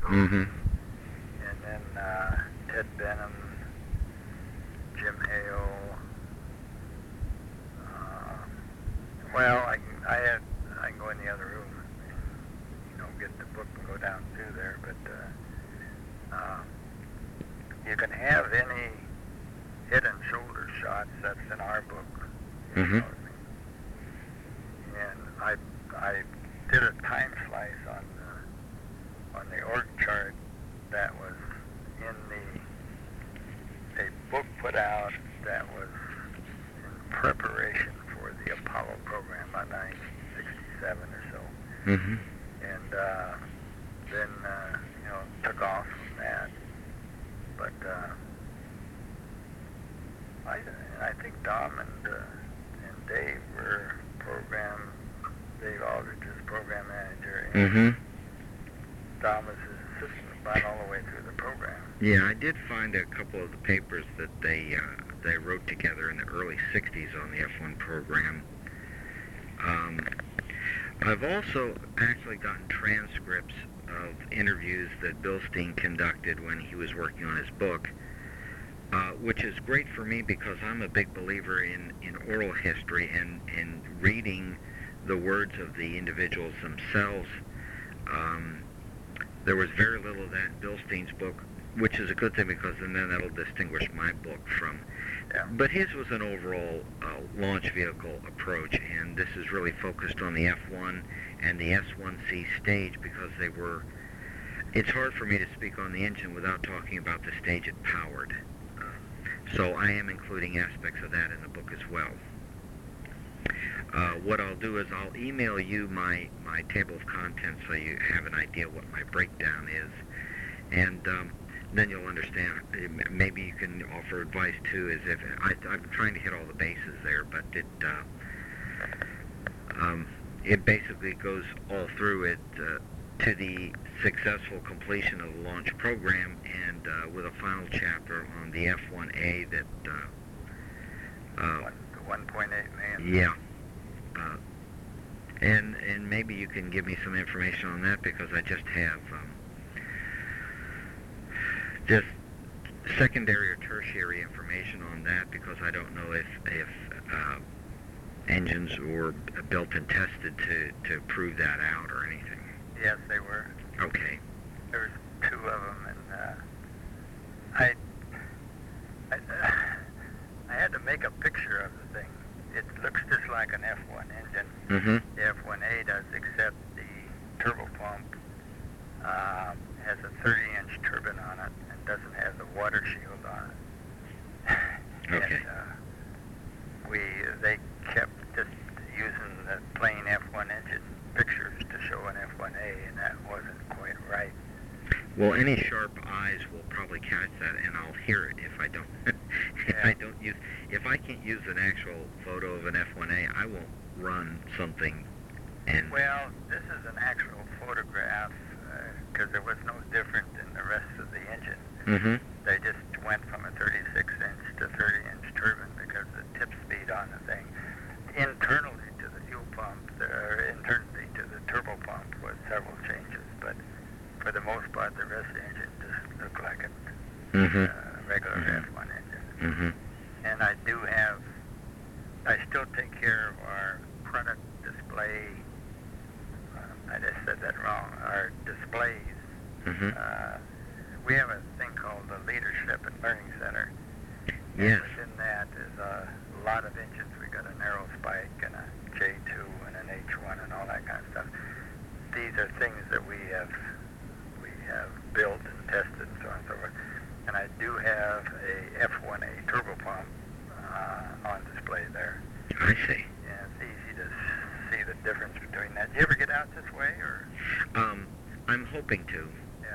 Mm-hmm. And then Ted Benham, Jim Hale. Well, I can go in the other room and get the book and go down through there, but you can have any head and shoulder shots that's in our book. Mm-hmm. And I did a time slice on the org chart that was in a book put out that was in preparation for the Apollo program by 1967 or so. Mm-hmm. And then took off from that. But I think Dom and Dave were Dave Aldrich's program manager, and Mm-hmm. Dom was his assistant about all the way through the program. Yeah, I did find a couple of the papers that they wrote together in the early 60s on the F1 program. I've also actually gotten transcripts of interviews that Bilstein conducted when he was working on his book, which is great for me because I'm a big believer in oral history and reading the words of the individuals themselves. There was very little of that in Bilstein's book, which is a good thing because then that'll distinguish my book from. But his was an overall launch vehicle approach, and this is really focused on the F1 and the S1C stage because it's hard for me to speak on the engine without talking about the stage it powered. So I am including aspects of that in the book as well. What I'll do is I'll email you my table of contents so you have an idea what my breakdown is. And then you'll understand. Maybe you can offer advice too. Is if I'm trying to hit all the bases there, but it basically goes all through it to the successful completion of the launch program, and with a final chapter on the F1A that. The 1.8 million. Yeah. And maybe you can give me some information on that because I just have just secondary or tertiary information on that because I don't know if engines were built and tested to prove that out or anything. Yes, they were. Okay. There was two of them, and I had to make a picture of the thing. It looks just like an F1 engine. Mm-hmm. The F1A does, except the turbopump has a 30-inch turbine on it and doesn't have the water shield on it. Okay. And they kept just using the plain F1 engine pictures to show an F1A, and that wasn't quite right. Well, any sharp eyes will probably catch that, and I'll hear it if I don't. If I can't use an actual photo of an F1A, I won't run something. And well, this is an actual photograph because it was no different than the rest of the engine. Mm-hmm. They just went from a 36-inch to 30-inch turbine because the tip speed on the thing internally to the fuel pump, or internally to the turbo pump, was several changes, but for the most part, the rest of the engine just looked like a regular F1 engine. Mm-hmm. And I still take care of our product display. I just said that wrong. Our displays. Mm-hmm. We have a thing called the Leadership and Learning Center. Yes. And within that is a lot of engines. We got an Aero Spike and a J2 and an H1 and all that kind of stuff. These are things that we have built and tested and so on and so forth. And I do have a F1A turbopump on display there. I see. Yeah, it's easy to see the difference between that. Do you ever get out this way, or? I'm hoping to.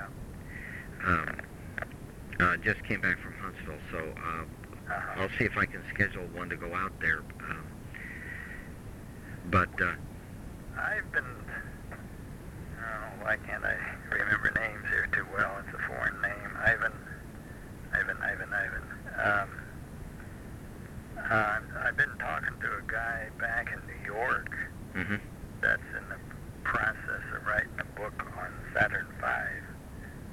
Yeah. Just came back from Huntsville, so I'll see if I can schedule one to go out there. But I've been. Why can't I remember names here too well? It's a foreign name. Ivan. I've been talking to a guy back in New York mm-hmm. that's in the process of writing a book on Saturn V.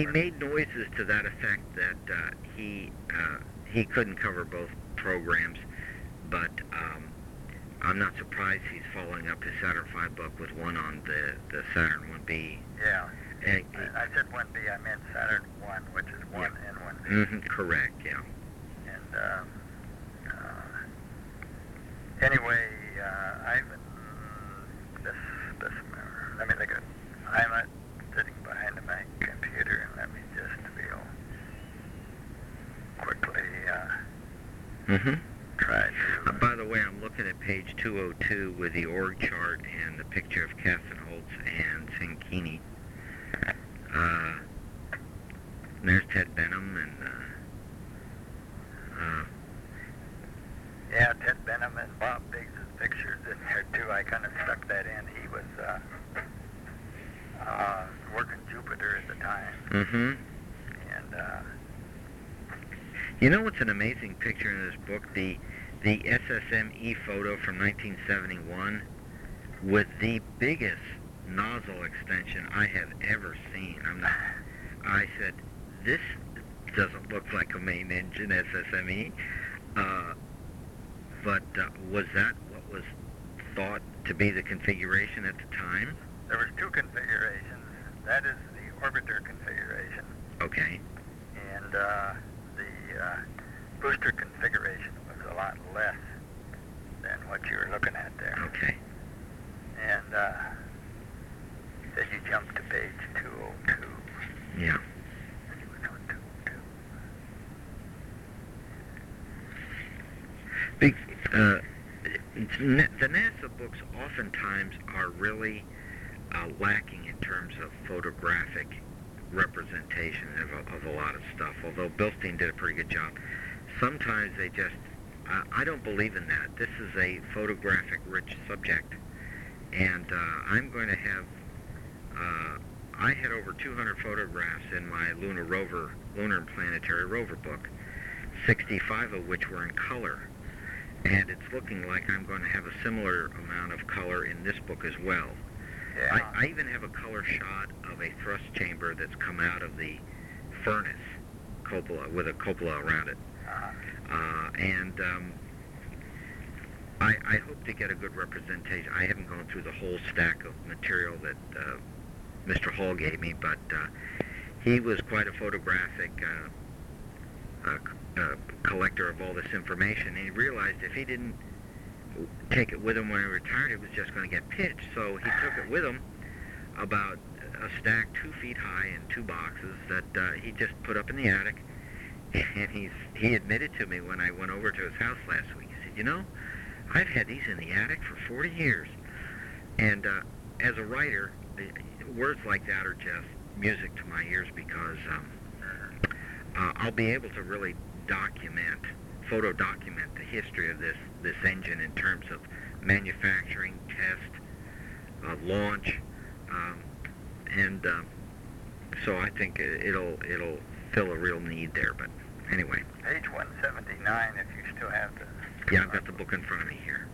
he made noises to that effect that he couldn't cover both programs, but I'm not surprised he's following up his Saturn V book with one on the Saturn 1B. Yeah. And, I said 1B, I meant Saturn 1, which is 1 and 1B. Mm-hmm, correct, yeah. And anyway, I've been, let me think of it. I'm sitting behind my computer, and let me just real quickly try to... By the way, I'm looking at page 202 with the org chart and the picture of Kassenholz and Sankini. There's Ted Benham and... yeah, Ted Benham and Bob Biggs' pictures in there, too. I kind of stuck that in. He was working Jupiter at the time. Mm-hmm. And... you know what's an amazing picture in this book? The SSME photo from 1971 with the biggest nozzle extension I have ever seen. I said, this doesn't look like a main engine SSME. But was that what was thought to be the configuration at the time? There was two configurations. That is the orbiter configuration. Okay. And the booster configuration was a lot less than what you were looking at there. Okay. And then you jump to page 202. Yeah. The NASA books oftentimes are really lacking in terms of photographic representation of a lot of stuff, although Bilstein did a pretty good job. Sometimes they just, I don't believe in that. This is a photographic-rich subject, and I'm going to have, I had over 200 photographs in my Lunar and Planetary Rover book, 65 of which were in color. And it's looking like I'm going to have a similar amount of color in this book as well. Yeah. I even have a color shot of a thrust chamber that's come out of the furnace cupola with a cupola around it. And I hope to get a good representation. I haven't gone through the whole stack of material that Mr. Hall gave me, but he was quite a photographic collector of all this information, and he realized if he didn't take it with him when he retired, it was just going to get pitched. So he took it with him, about a stack 2 feet high in 2 boxes that he just put up in the attic. And he admitted to me when I went over to his house last week, he said, you know, I've had these in the attic for 40 years. And as a writer, words like that are just music to my ears, because I'll be able to really photo document the history of this engine in terms of manufacturing, test, launch, and so I think it'll fill a real need there. But anyway. Page 179, if you still have the... Yeah, I've got the book in front of me here.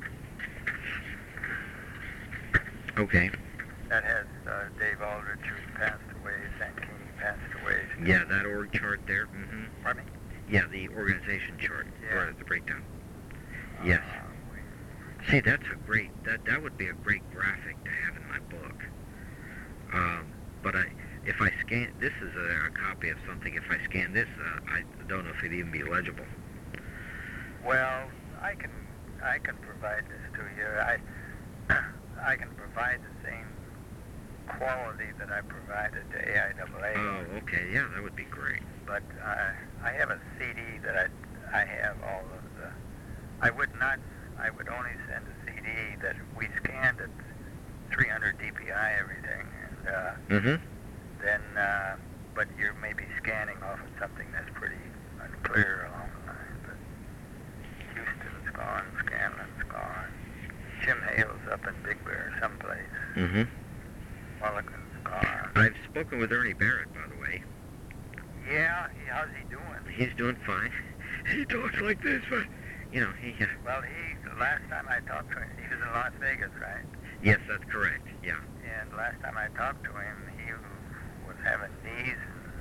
Okay. That has Dave Aldrich, who passed away, Sankini passed away. Yeah, that org chart there. Mm-hmm. Pardon me? Yeah, the organization chart, yeah. Or the breakdown. Yes. See, that's a great, that would be a great graphic to have in my book. But if I scan, this is a copy of something, if I scan this, I don't know if it'd even be legible. Well, I can provide this to you. I can provide the same quality that I provided to AIAA. Oh, okay, yeah, that would be great. But I have a CD that I have all of the... I would only send a CD that we scanned at 300 DPI everything, and then, but you're maybe scanning off of something that's pretty unclear along the line. But Houston's gone, Scanlon's gone, Jim Hale's up in Big Bear someplace. Mulligan's gone. I've spoken with Ernie Barrett, by the way. Yeah, how's he doing? He's doing fine. He talks like this, but, you know, Well, last time I talked to him, he was in Las Vegas, right? Yes, that's correct, yeah. And last time I talked to him, he was having knees and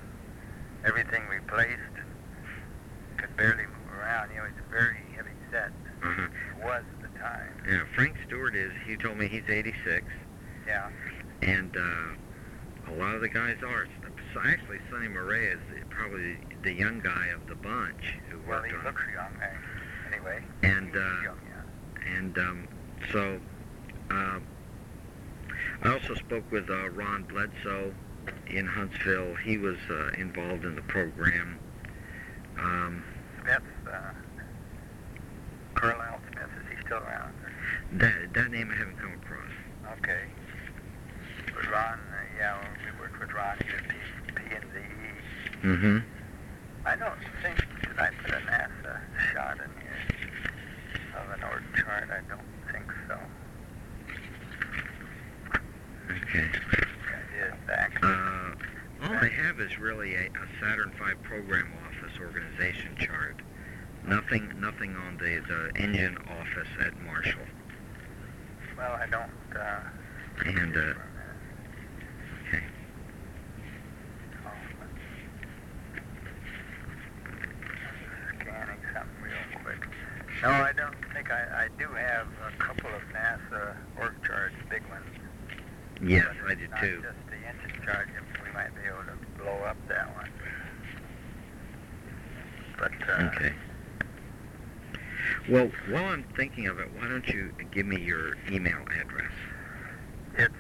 everything replaced. Could barely move around. You know, he's very heavy set. Uh-huh. He was at the time. Yeah, Frank Stewart is, he told me he's 86. Yeah. And a lot of the guys are. So actually, Sonny Murray is probably the young guy of the bunch who Well, worked he on looks young, anyway. And, He's young, yeah. And so I also spoke with Ron Bledsoe in Huntsville. He was involved in the program. Smith, Carlisle Smith, is he still around? That name I haven't come across. Okay. But Ron, yeah, we worked with Ron. He was P&Z. Mm-hmm. I don't think that I put a NASA shot in here of an org chart. I don't think so. Okay. It is back. All I have is really a Saturn V program office organization chart. Nothing on the engine office at Marshall. Well, I don't. And okay. Scanning something real quick. No, I don't think I do have a couple of NASA org charts, big ones. Yes, But I it's did not too. just the engine chart. We might be able to blow up that one. But Okay. Well, while I'm thinking of it, why don't you give me your email address? it's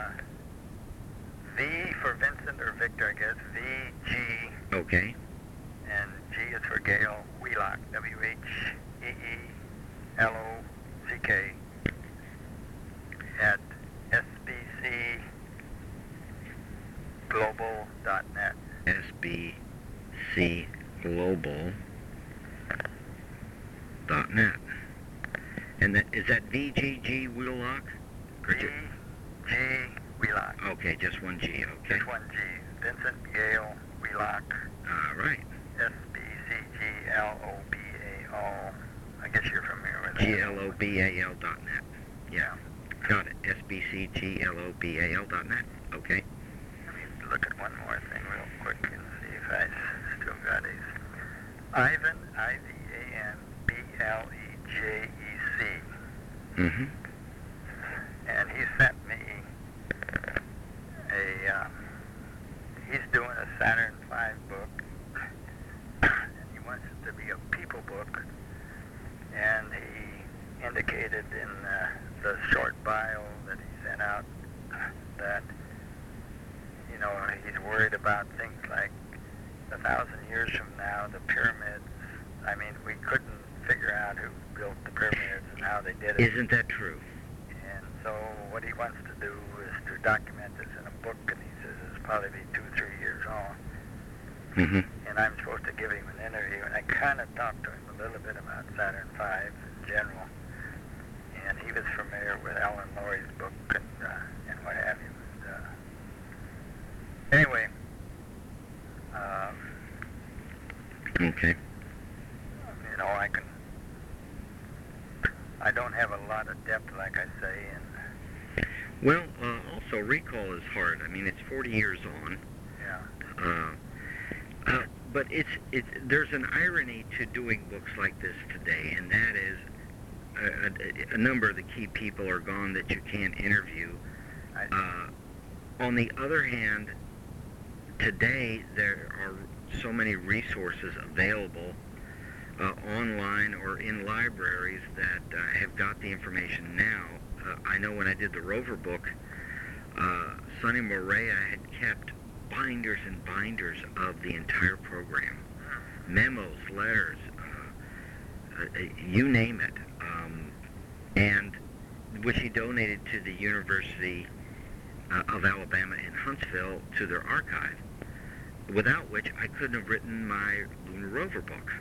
V for Vincent or Victor, I guess. VG, Okay. and G is for Gail Wheelock. WHEELOCK at sbcglobal.net. sbcglobal.net. And is that VGG Wheelock? VG Wheelock. Okay, just one G, okay. Just one G. Vincent Gail Wheelock. All right. SBCGLOBAL. I guess you're familiar with that. global.net. Yeah, got it. sbcglobal.net. Okay. Let me look at one more thing real quick and see if I still got his. Ivan, IVANBLEJEC. Mm-hmm. And he sent me he's doing a Saturn V book, and he wants it to be a people book, and he indicated in the short bio that he sent out that, you know, he's worried about things like 1,000 years from now, the pyramids. I mean, we couldn't figure out who built the pyramids and how they did it. Isn't that true? And so what he wants to do is to document this in a book, and he says it's probably be 2-3 years on. Mm-hmm. And I'm supposed to give him an interview, and I kind of talked to him a little bit about Saturn V in general. And he was familiar with Alan Lowry's book and what have you. Anyway, Okay. you know, I don't have a lot of depth, like I say, and Well, also recall is hard. I mean, it's 40 years on. yeah. But there's an irony to doing books like this today, and that is a number of the key people are gone that you can't interview. On the other hand, today there are so many resources available online or in libraries that have got the information now. I know when I did the Rover book, Sonny Morea had kept binders and binders of the entire program. Memos, letters, you name it. And which he donated to the University of Alabama in Huntsville to their archive, without which I couldn't have written my Lunar Rover book.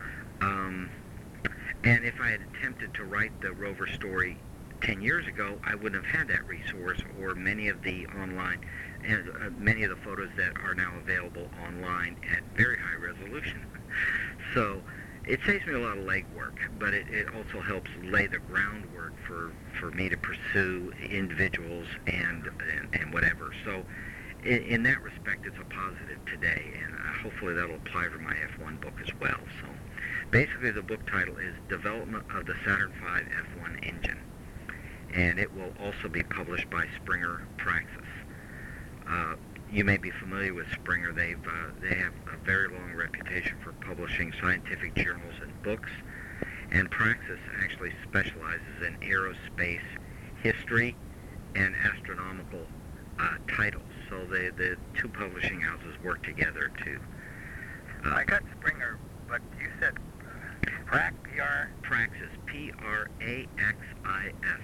And if I had attempted to write the Rover story 10 years ago, I wouldn't have had that resource or many of the online, many of the photos that are now available online at very high resolution. So it saves me a lot of legwork, but it also helps lay the groundwork for me to pursue individuals and whatever. So in that respect, it's a positive today, and I hopefully that'll apply for my F1 book as well. So basically the book title is Development of the Saturn V F1 Engine, and it will also be published by Springer Praxis. You may be familiar with Springer. They have a very long reputation for publishing scientific journals and books, and Praxis actually specializes in aerospace history and astronomical titles. So the two publishing houses work together to... I got Springer, but you said P-R? Praxis, P-R-A-X-I-S.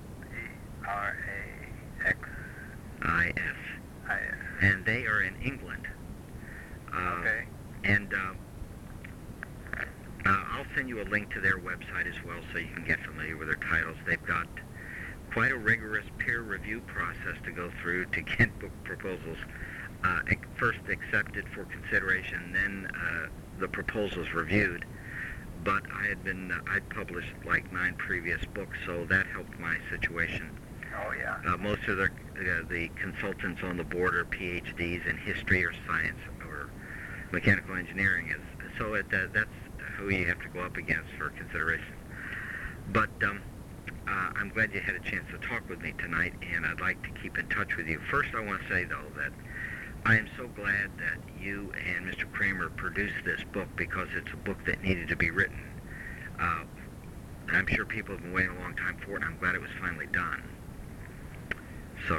P-R-A-X-I-S. And they are in England. Okay. And I'll send you a link to their website as well so you can get familiar with their titles. They've got quite a rigorous peer review process to go through to get book proposals first accepted for consideration, then the proposals reviewed. But I'd published like 9 previous books, so that helped my situation. Oh, yeah. Most of the consultants on the board are PhDs in history or science or mechanical engineering. So that's who you have to go up against for consideration. But I'm glad you had a chance to talk with me tonight, and I'd like to keep in touch with you. First, I want to say, though, that I am so glad that you and Mr. Kramer produced this book, because it's a book that needed to be written. I'm sure people have been waiting a long time for it, and I'm glad it was finally done. So,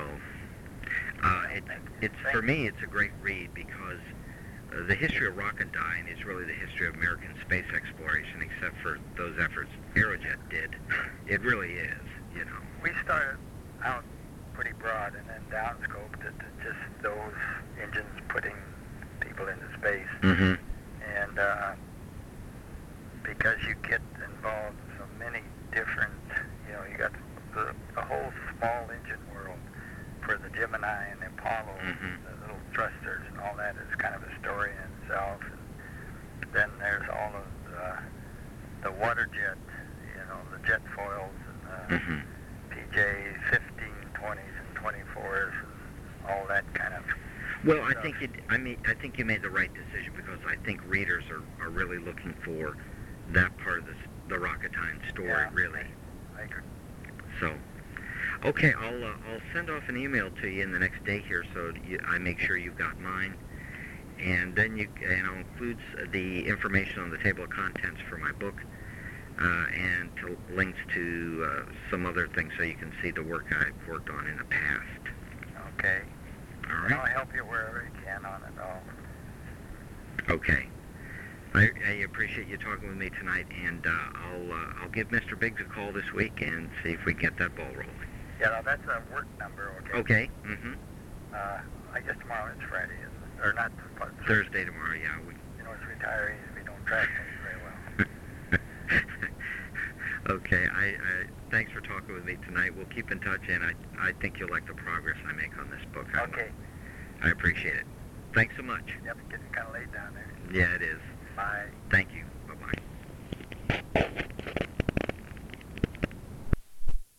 for me, it's a great read, because the history of Rocketdyne is really the history of American space exploration, except for those efforts Aerojet did. It really is, you know. We started out pretty broad and then downscoped it to just those engines putting people into space. Mm-hmm. And because you get involved in so many different, you got the whole small engine world for the Gemini and the Apollo, the little thrusters and all that is kind of a story in itself. And then there's all of the water jet, the jet foils and PJ 15, 20s and 24s and all that kind of Well, stuff. I think you made the right decision, because I think readers are really looking for that part of the Rocketdyne story, really. I agree. So, okay, I'll send off an email to you in the next day here, so I make sure you've got mine, and then I'll include the information on the table of contents for my book, and links to some other things so you can see the work I've worked on in the past. Okay. All And right. I'll help you wherever you can on it all. Okay. I appreciate you talking with me tonight, and I'll give Mr. Biggs a call this week and see if we can get that ball rolling. Yeah, no, that's a work number, okay? Okay. Mm-hmm. I guess tomorrow is Friday, isn't it? Or not, but Thursday tomorrow, yeah. as retirees, we don't track things very well. Okay. Thanks for talking with me tonight. We'll keep in touch, and I think you'll like the progress I make on this book. Okay. I appreciate it. Thanks so much. Yep, it's getting kind of late down there. Yeah, it is. Bye. Thank you. Bye-bye.